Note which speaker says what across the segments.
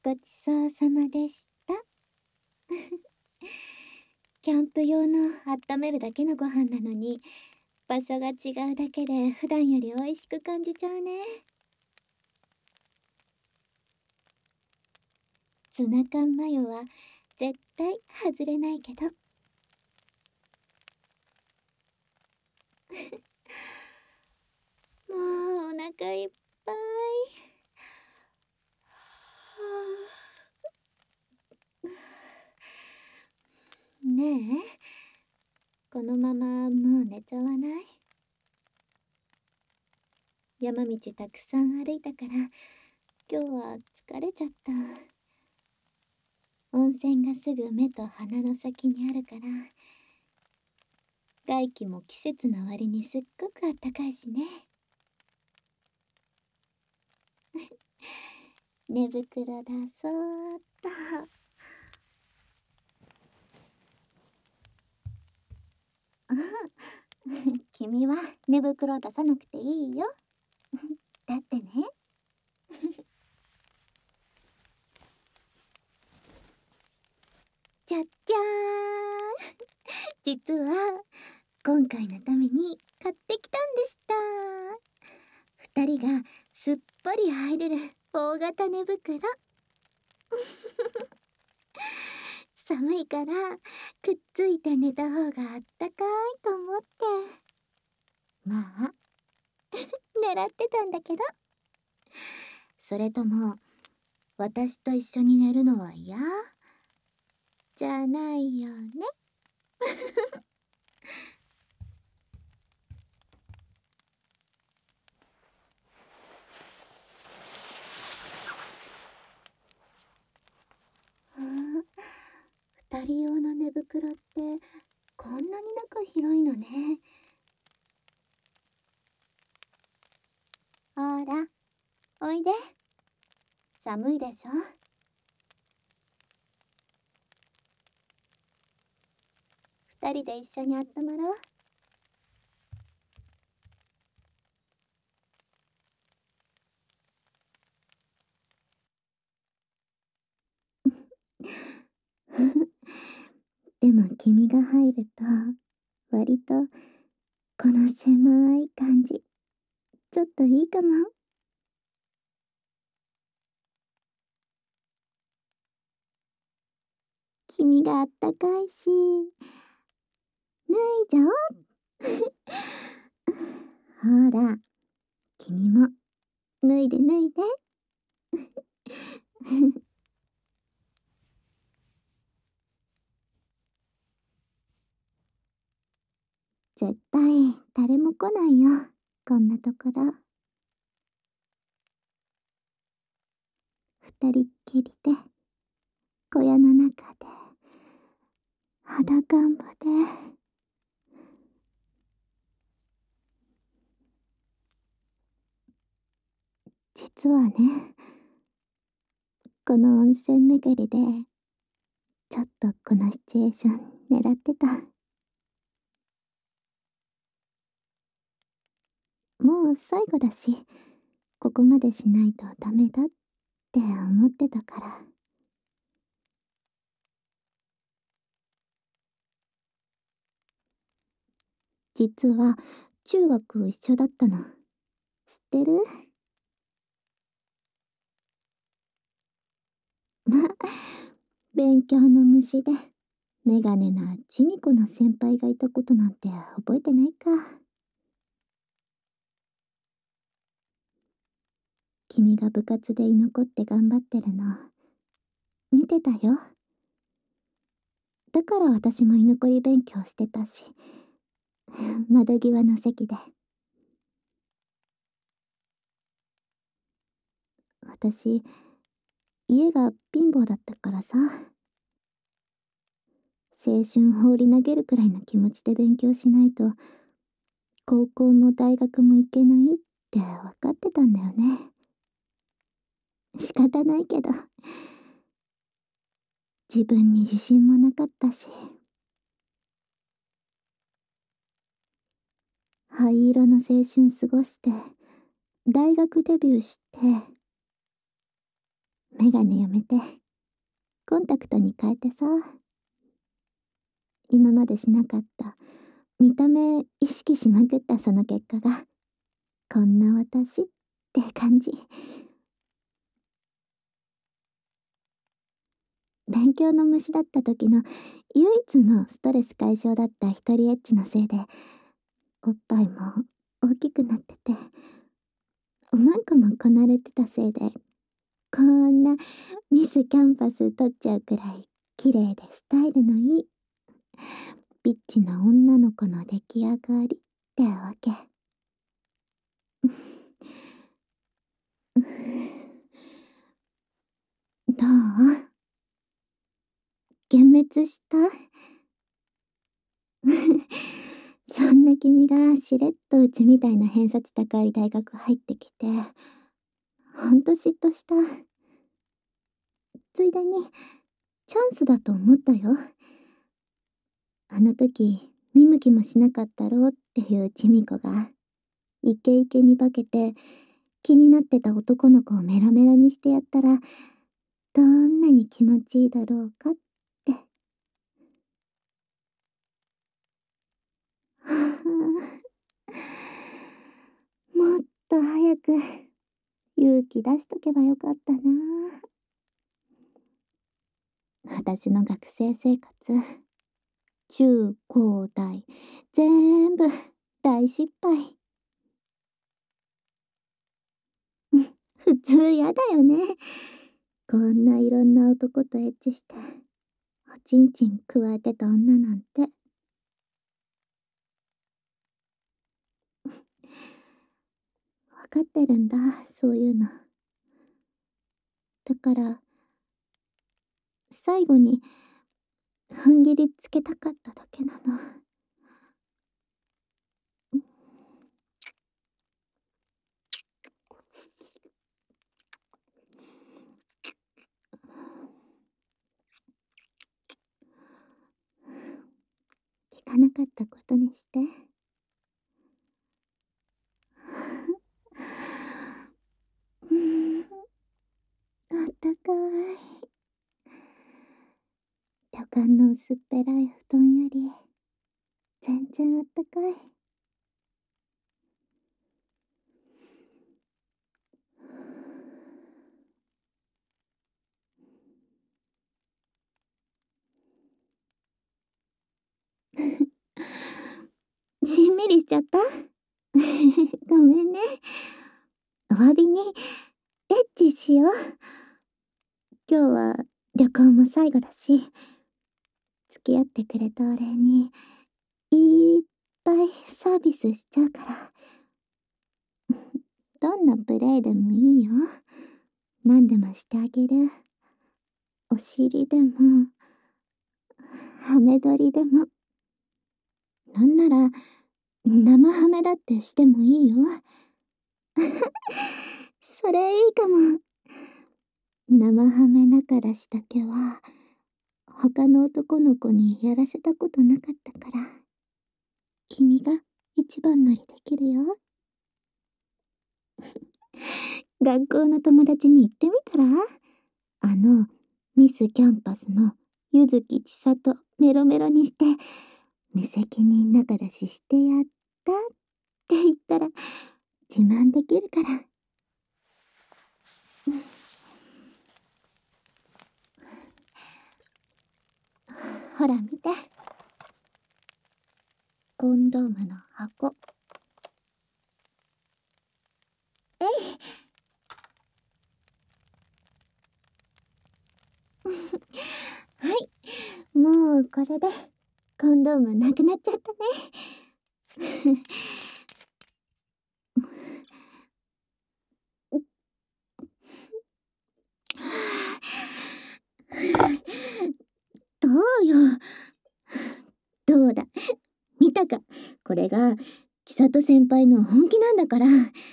Speaker 1: ごちそうさまでした。キャンプ用の温めるだけのご飯なのに、場所が違うだけで普段より美味しく感じちゃうね。ツナ缶マヨは絶対外れないけど。もうお腹いっぱい。ねえ、このままもう寝ちゃわない？山道たくさん歩いたから今日は疲れちゃった。温泉がすぐ目と鼻の先にあるから、外気も季節の割にすっごくあったかいしね。寝袋だそーっと。君は寝袋出さなくていいよ。だってね。じゃっじゃーん。実は今回のために買ってきたんでした。二人がすっぽり入れる大型寝袋。寒いからくっついて寝た方があったかいと思って。まあ狙ってたんだけど。それとも私と一緒に寝るのは嫌じゃないよね。二人用の寝袋ってこんなに中広いのね。ほらおいで。寒いでしょ。二人で一緒に温まろう。でも君が入ると割とこの狭い感じちょっといいかも。君があったかいし、脱いじゃおう。ほら君も脱いで脱いで。絶対誰も来ないよ、こんなところ。二人っきりで小屋の中で裸んぼで。実はね、この温泉巡りでちょっとこのシチュエーション狙ってた。もう最後だし、ここまでしないとダメだって思ってたから。実は中学一緒だったの。知ってる？ま、勉強の虫でメガネなちみこな先輩がいたことなんて覚えてないか。君が部活で居残って頑張ってるの見てたよ。だから私も居残り勉強してたし、窓際の席で。私家が貧乏だったからさ、青春放り投げるくらいの気持ちで勉強しないと高校も大学も行けないって分かってたんだよね。仕方ないけど、自分に自信もなかったし。灰色の青春過ごして大学デビューしてメガネやめてコンタクトに変えてさ、今までしなかった見た目意識しまくったその結果がこんな私って感じ。勉強の虫だった時の唯一のストレス解消だった一人エッチのせいで、おっぱいも大きくなってて、おまんこもこなれてたせいで、こんなミスキャンパス取っちゃうくらい綺麗でスタイルのいいビッチな女の子の出来上がりってわけ。どう？幻滅した？そんな君がしれっとうちみたいな偏差値高い大学入ってきて、ほんと嫉妬した。ついでにチャンスだと思ったよ。あの時見向きもしなかったろうっていうちみ子がイケイケに化けて気になってた男の子をメラメラにしてやったらどんなに気持ちいいだろうかって。もっと早く勇気出しとけばよかったな。私の学生生活、中高大全部大失敗。普通やだよね。こんないろんな男とエッチしておちんちんくわえてた女なんて。わかってるんだ、そういうの。だから最後に踏ん切りつけたかっただけなの。聞かなかったことにして。あったかい。旅館の薄っぺらい布団より全然あったかい。しんみりしちゃった？ごめんね。お詫びにエッチしよう。今日は旅行も最後だし、付き合ってくれたお礼にいっぱいサービスしちゃうから。どんなプレイでもいいよ。何でもしてあげる。お尻でもハメ撮りでも、なんなら生ハメだってしてもいいよ。それいいかも。生ハメ中出しだけは他の男の子にやらせたことなかったから、君が一番乗りできるよ。学校の友達に言ってみたら？ミスキャンパスの柚木千里メロメロにして無責任仲出ししてやったって言ったら自慢できるから。ほら見て、コンドームの箱。えい。はい、もうこれでコンドームなくなっちゃったね。どうよ。どうだ、見たか。これが千里先輩の本気なんだから。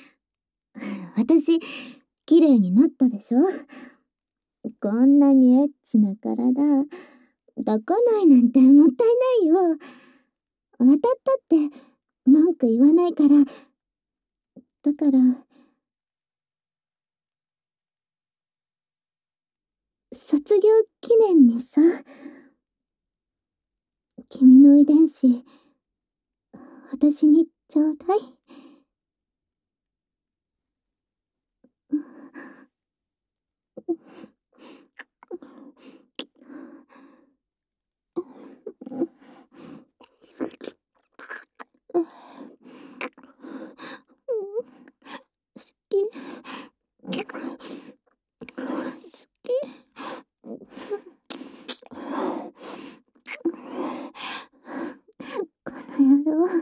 Speaker 1: 私綺麗になったでしょ。こんなにエッチな体抱かないなんてもったいないよ。当たったって文句言わないから。だから卒業記念にさ、君の遺伝子、私にちょうだい。この野郎。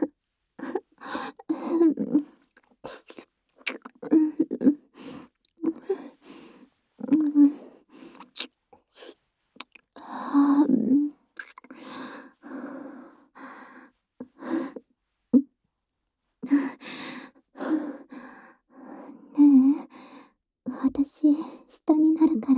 Speaker 1: ねえ、私、下になるから。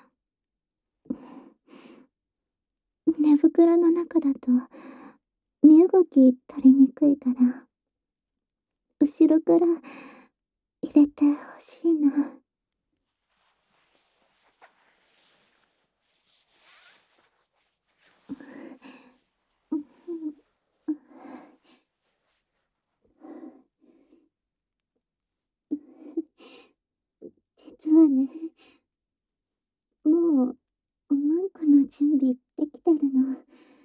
Speaker 1: 寝袋の中だと、身動き取りにくいから、後ろから入れてほしいな。実はね、もう、おまんこの準備できてるの。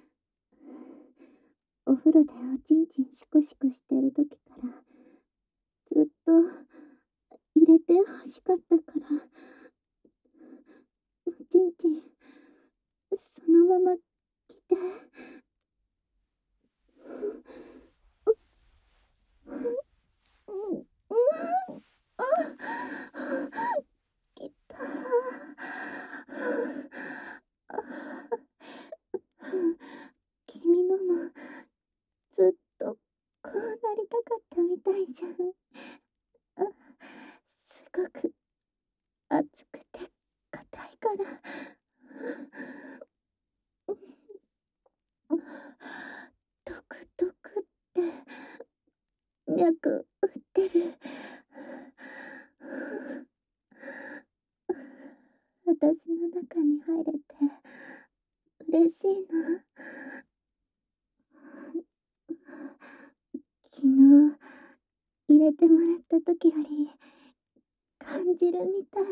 Speaker 1: お風呂でおちんちんシコシコしてる時から、ずっと入れて欲しかったから、おちんちん、そのまま来て。来た。君のもずっとこうなりたかったみたいじゃん。すごく熱くて硬いから。ドクドクって脈打ってる。私の中に入れて嬉しいな。昨日入れてもらった時より感じるみたい。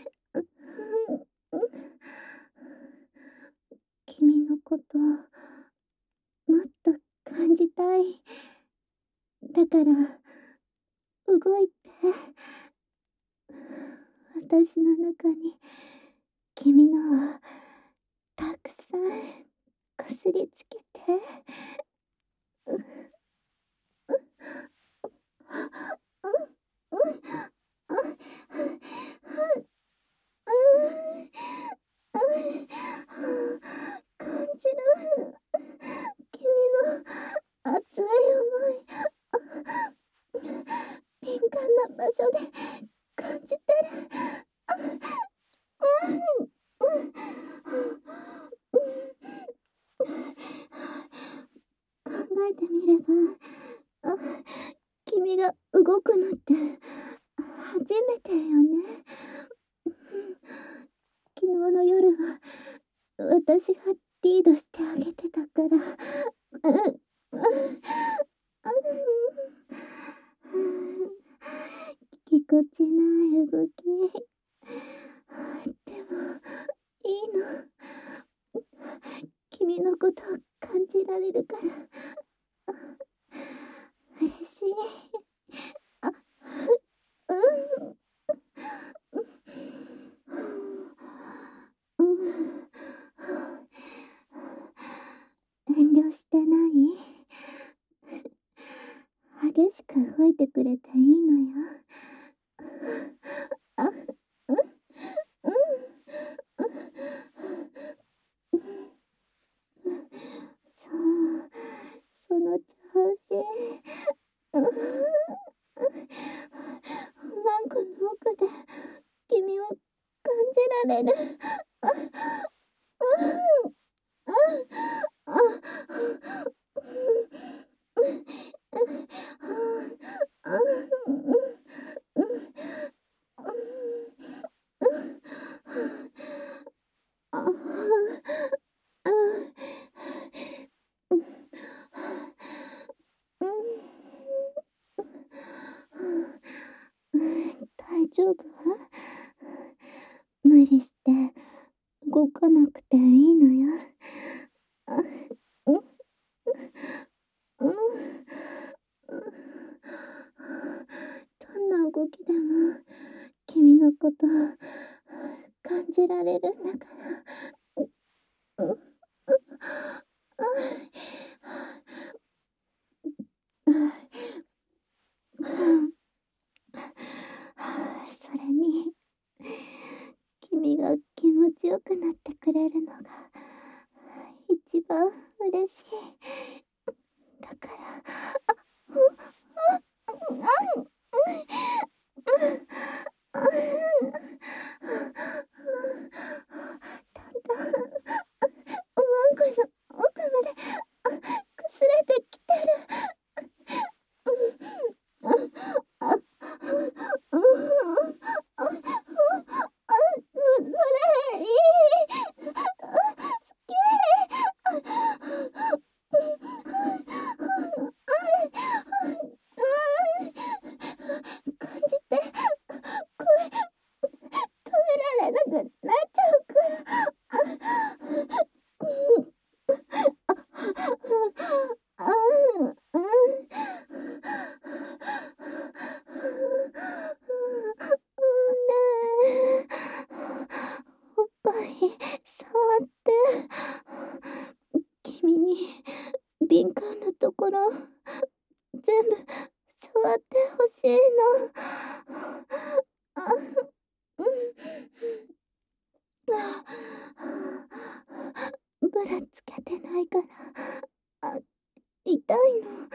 Speaker 1: 君のこともっと感じたい。だから動いて。私の中に君のをたくさんこすりつけて。感じる。君の熱い思い。敏感な場所で感じてる。考えてみれば、君が動くのって初めてよね。昨日の夜は私がリードしてあげてたから。ぎこちない動き。でもいいの。君のことを感じられるから。嬉しい。あ、うん。遠慮してない？激しく動いてくれていいのよ。あ、うん、うん、そう、その調子。マンコの奥で君を感じられる。 丈夫？無理して動かなくていいのよ。うん、うん、どんな動きでも君のこと感じられるんだから。うん、それに、君が気持ちよくなってくれるのが一番嬉しい。だから、だんだんおまんこの奥までくすれてきてる。それいい。好き。感じて声止められなくなっちゃうから。おっぱい触って。君に敏感なところ全部触ってほしいの。あ、うん。ブラつけてないから、痛いの。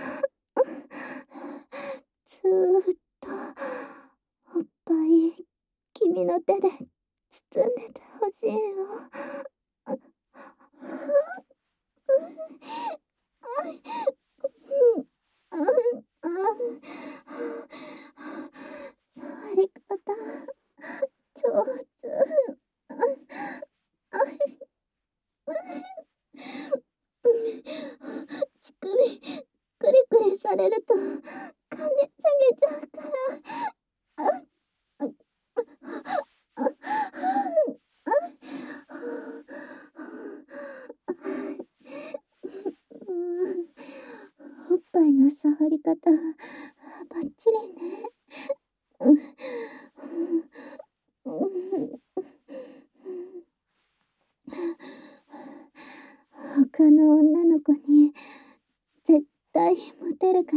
Speaker 1: ずーっとおっぱい君の手で包んでてほしいよ。触り方上手。乳首クリクリされると感じ下げちゃうから。おっぱいの触り方バッチリね。他の女の子に絶対モテるから、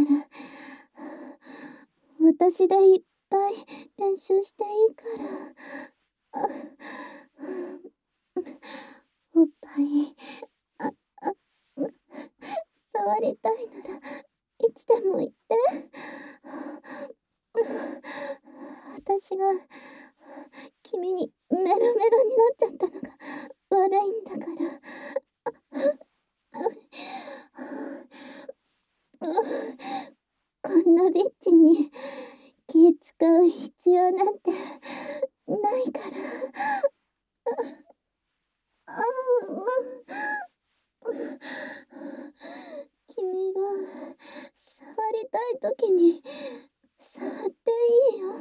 Speaker 1: 私でいっぱい練習していいから。おっぱいああ触りたいならいつでも言って。私が君にメロメロになっちゃったのが悪いんだから。こんなビッチに気使う必要なんてないから。君が触りたい時に触っていいよ。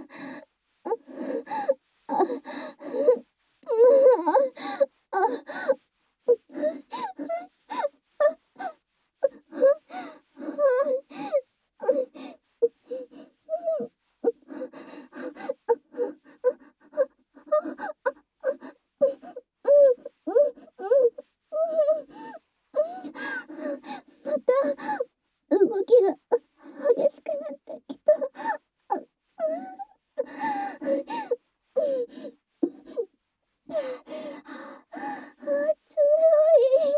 Speaker 1: また動きが激しくなってきた。強い。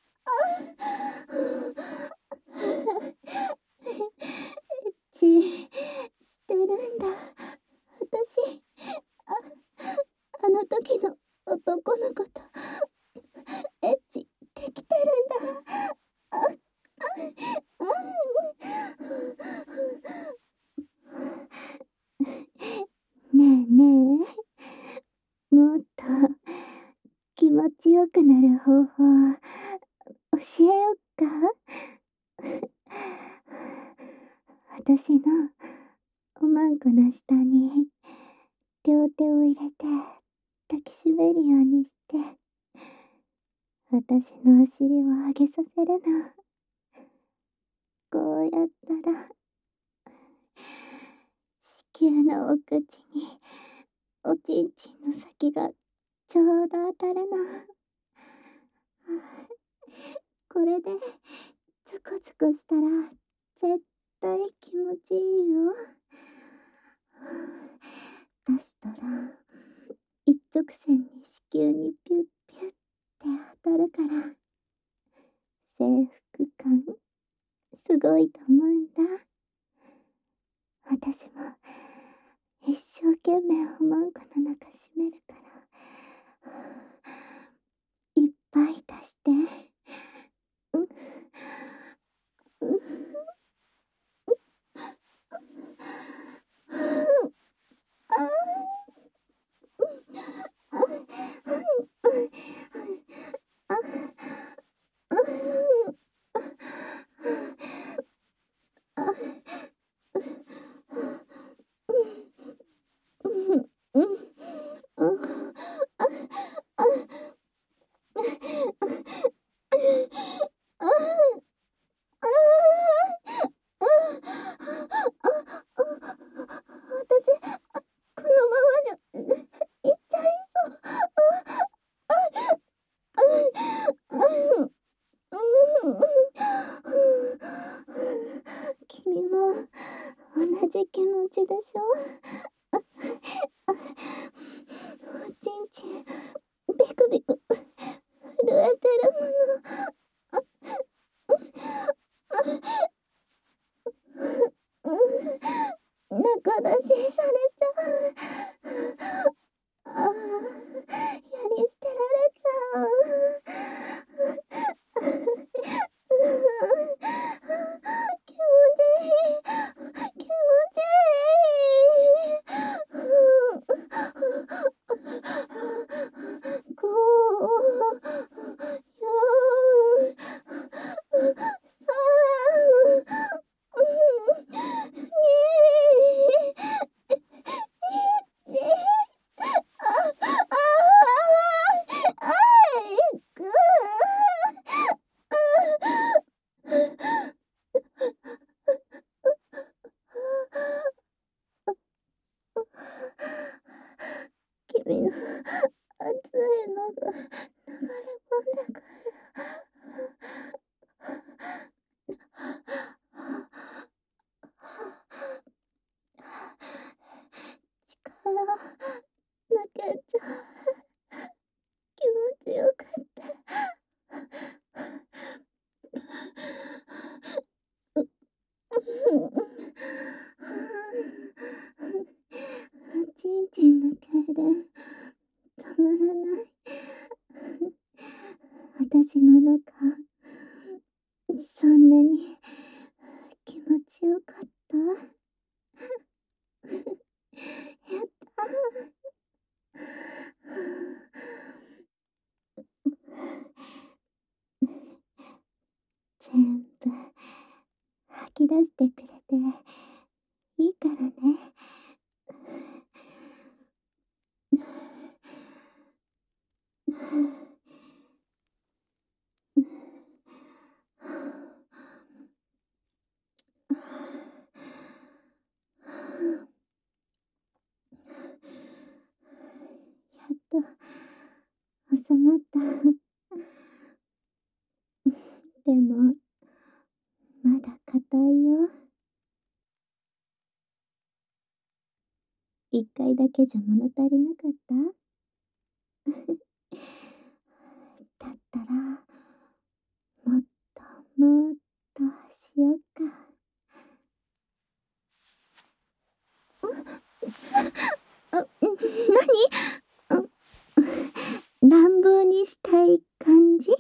Speaker 1: エッチしてるんだ私。あの時の男の子とエッチできてるんだ。ねえねえ、もっと気持ちよくなる方法教えよっか。私のおまんこの下に両手を入れて抱きしめるようにして私のお尻を上げさせるの。こうやったら子宮のお口におちんちんの先がちょうど当たるの。これでズコズコしたら絶対気持ちいいよ。出したら一直線に子宮にピュッピュッって当たるから征服感すごいと思うんだ。私も一生懸命おまんこの中閉めるからいっぱい出して。うんうん私このままじゃいっちゃいそう。君も同じ気持ちでしょ。おちんちんビクビク震えてるもの。仲出しされちゃう。やり捨てられちゃう。気持ちいい。気持ちいい。5、4、3、2、君の熱いのが流れ込んだから力抜けちゃう。気持ちよかった。ちんちんの痙攣止まらない。私の中そんなに気持ちよかった。やった全部吐き出してくれていいからね。やっと収まった。でもまだ硬いよ。一回だけじゃ物足りなかった？だったらもっともっとしよっか。何？乱暴にしたい感じ？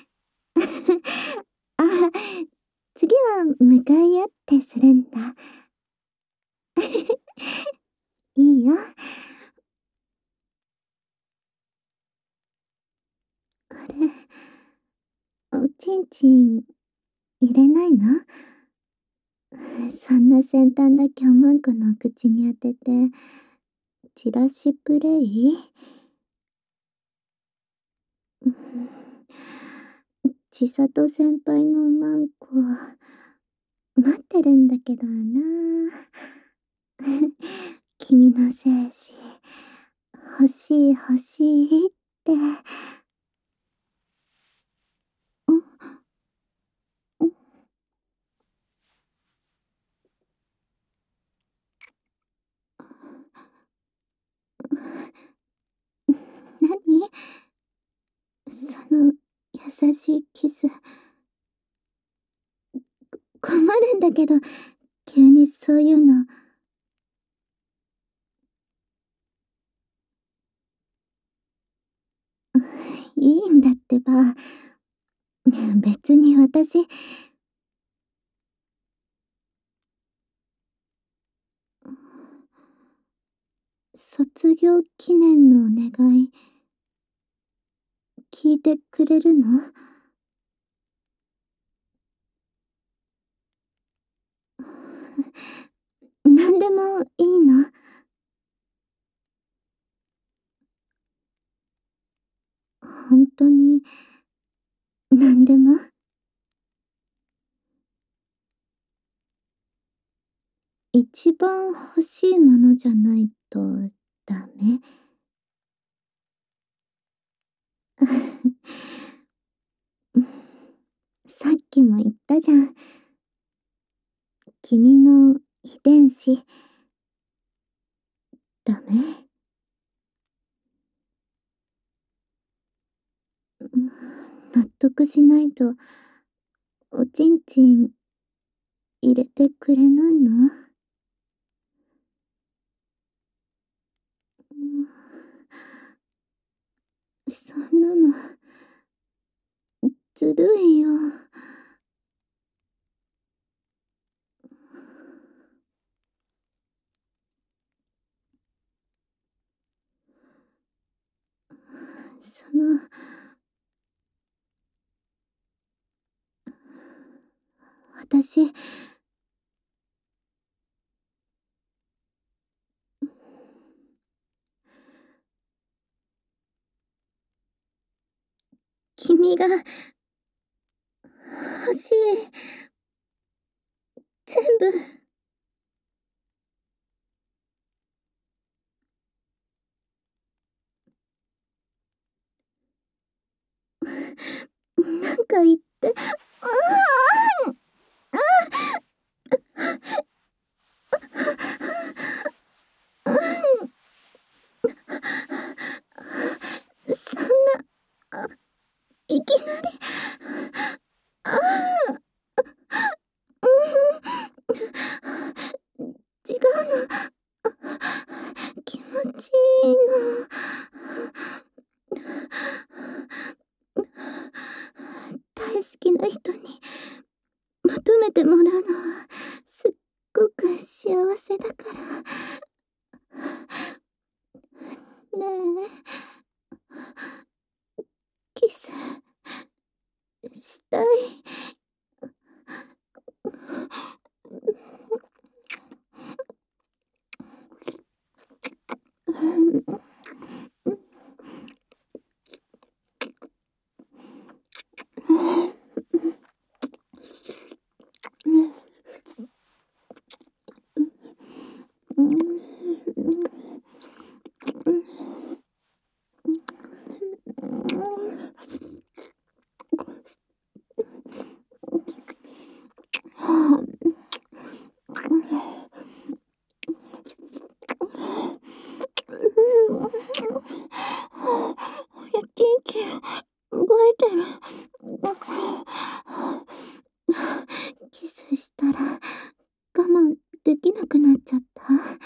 Speaker 1: あ、次は向かい合ってするんだ。いいよ。あれ、おちんちん入れないの？そんな先端だけおまんこのお口に当ててチラシプレイ。千里先輩のマンコ待ってるんだけどな。君の精子欲しい欲しいって。何その優しいキス。困るんだけど、急にそういうの。いいんだってば。別に私。卒業記念のお願い、聞いてくれるの？何でもいいの？本当に、何でも？一番欲しいものじゃないとダメ？さっきも言ったじゃん。君の遺伝子、ダメ？納得しないと、おちんちん入れてくれないの？そんなの、ずるいよ。私、君が欲しい。全部。なんか言って。そんな、いきなり。違うの。気持ちいいの。大好きな人に求めてもらうのはすっごく幸せだから。ねえ、キスしたい。キンキン動いてる。キスしたら我慢できなくなっちゃった。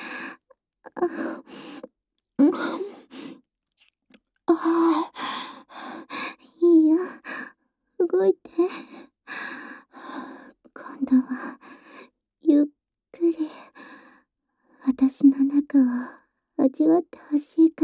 Speaker 1: あいいよ、動いて。今度はゆっくり私の中を味わってほしいから。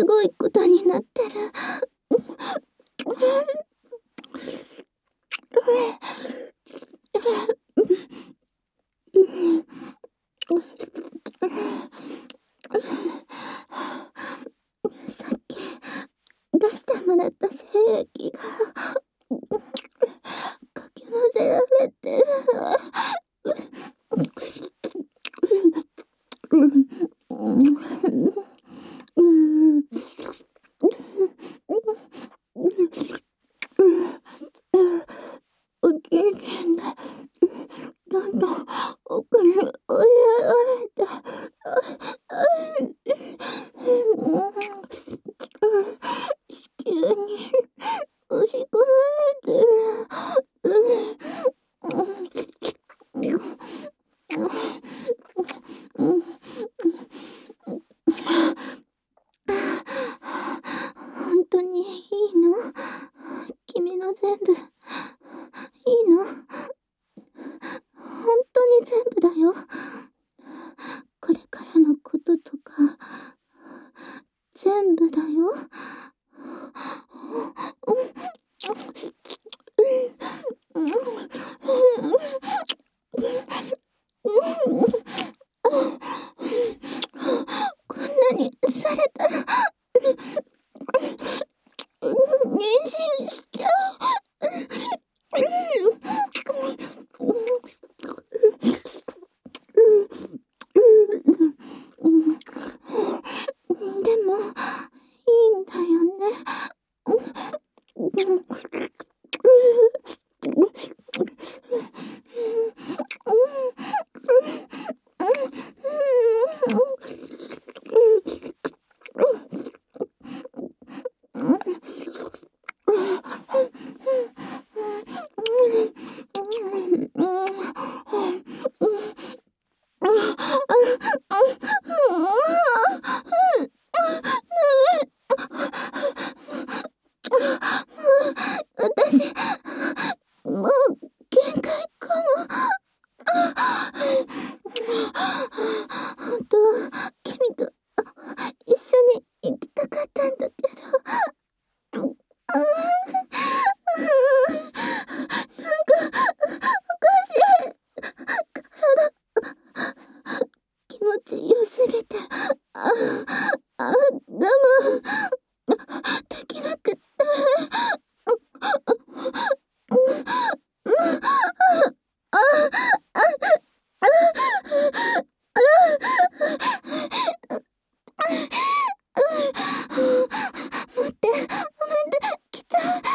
Speaker 1: すごいことになってる。さっき出してもらった精液がかき混ぜられて、おじいちゃんがどんどん奥に追いやられて、地球に押し込まれて本当にいいの？君の全部いいの？本当に全部だよ。これからのこととか全部だよ。こんなにされたら妊娠しちゃでもいいんだよね。私、もう限界かも。本当は君と一緒に行きたかったんだけど。気持ち良すぎて、我慢できなくって。待って、来ちゃう。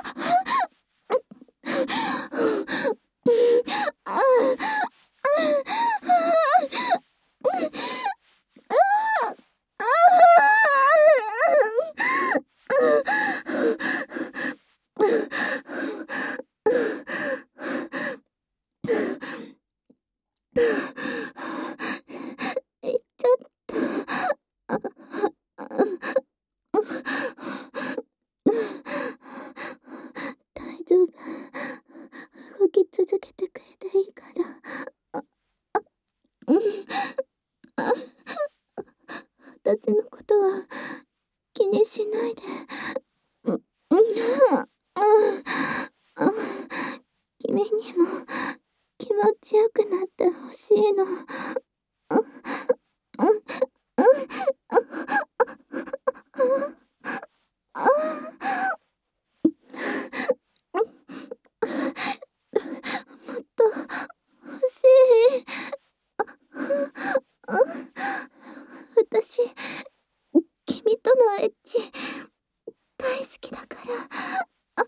Speaker 1: 行っちゃった。大丈夫。動き続けてくれていいから。私のことは気にしないで。君にも気持ちよくなってほしいの。もっと欲しい。私、君とのエッチ大好きだから。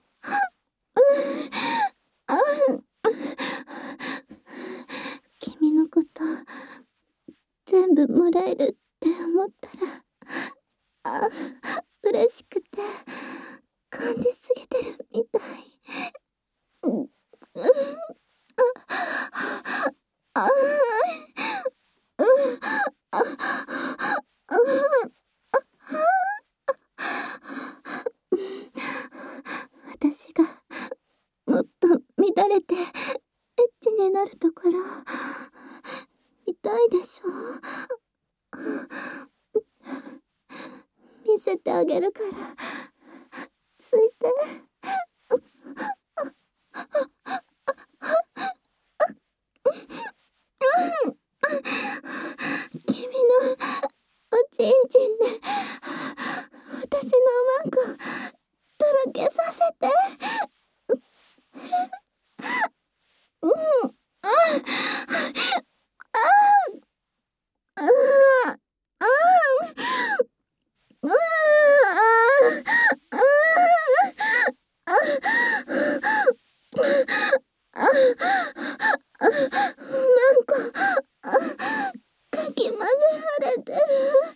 Speaker 1: 君のこと全部もらえるって思ったら、嬉しくて感じすぎてるみたい。私がもっと乱れてエッチになるところ見たいでしょ？見せてあげるから、ついて。君のおちんちんで私のおまんことろけさせて。うん、あああああなんかかき混ぜられてる。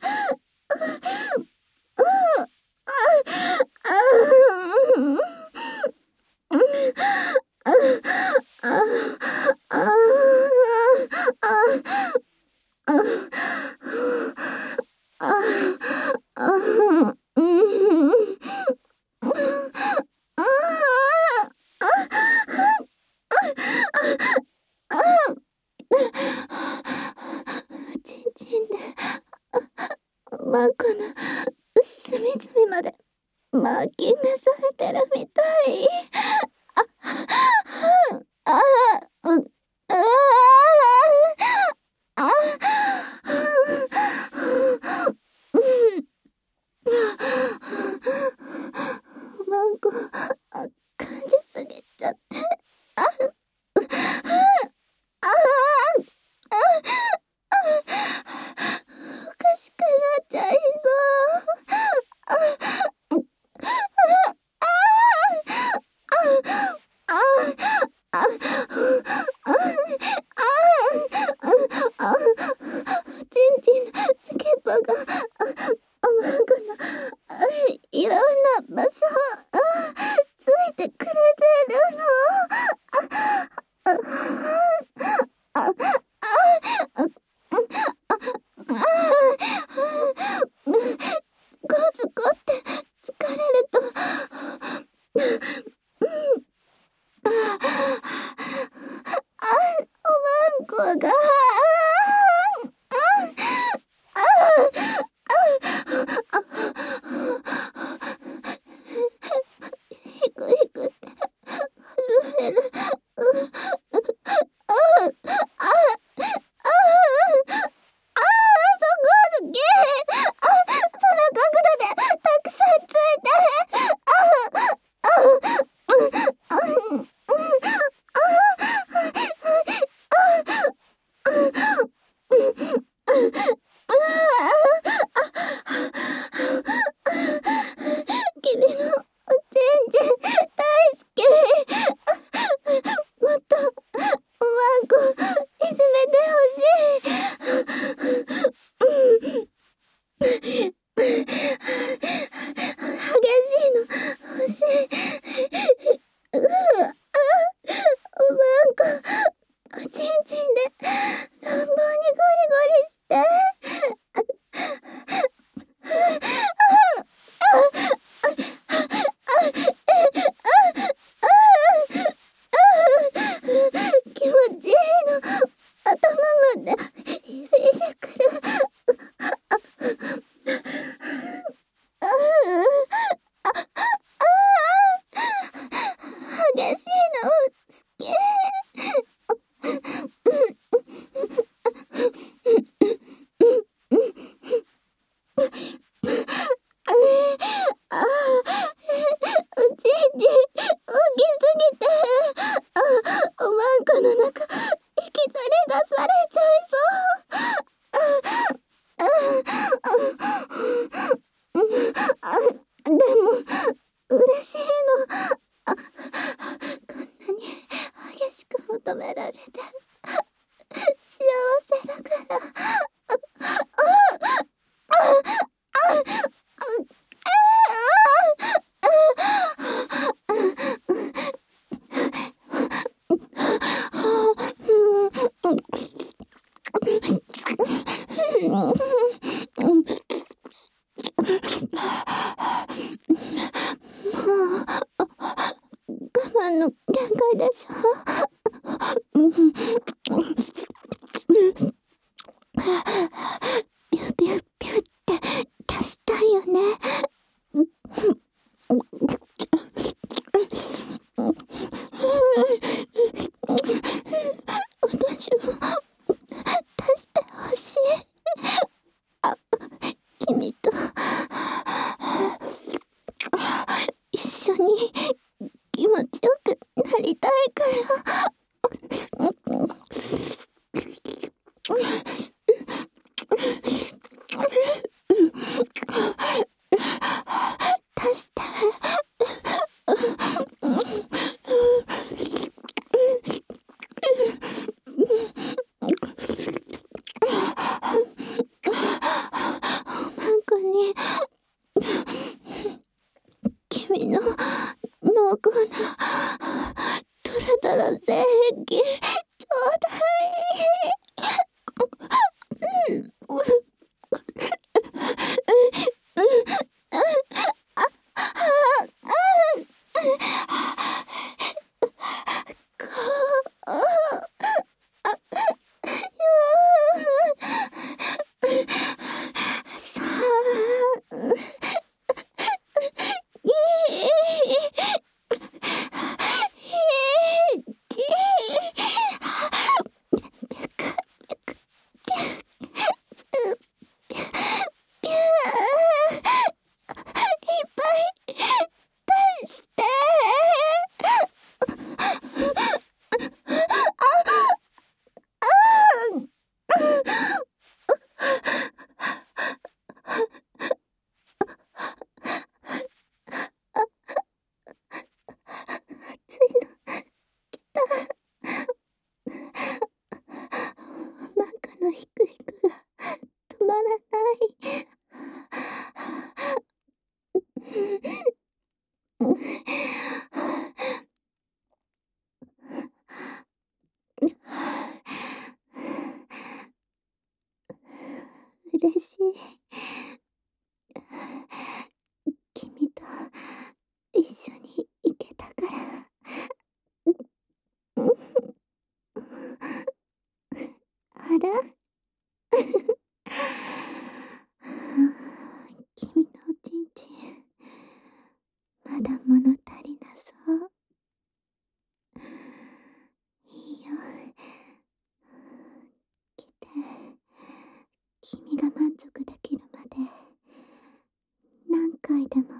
Speaker 1: ちんちんでマンコの隅々までマーキングされてるみたい。マンコ感じすぎちゃって。おかしくなっちゃいそう。ちんちんのスキッパがおまんこのいろんな場所ついてくれてるの。ズコズコって疲れるとおまんこがヒクヒクって震える。すげえ。その角度でたくさんついて。君のおちんちん大好き。もっとおまんこいじめてほしい。激しいの欲しい。おまんこおちんちんで乱暴にゴリゴリして。気持ちいいの頭まで響いてくる。激しいの好き。おちんちん大きすぎておまんこの中引きずり出されちゃいそう。でも嬉しいの。こんなに激しく求められて幸せだから。我慢の限界でしょ。 君と一緒に気持ちよくなりたいから。出して。なんかに君の濃厚なドラドラ性癖ちょうだい。さいっぱい出して。暑いの来た。マカの低い句が止まらない。嬉しい。君と一緒に行けたから。あら君のおちんちんまだ物足りなそう。いいよ、来て。君が満足できるまで何回でも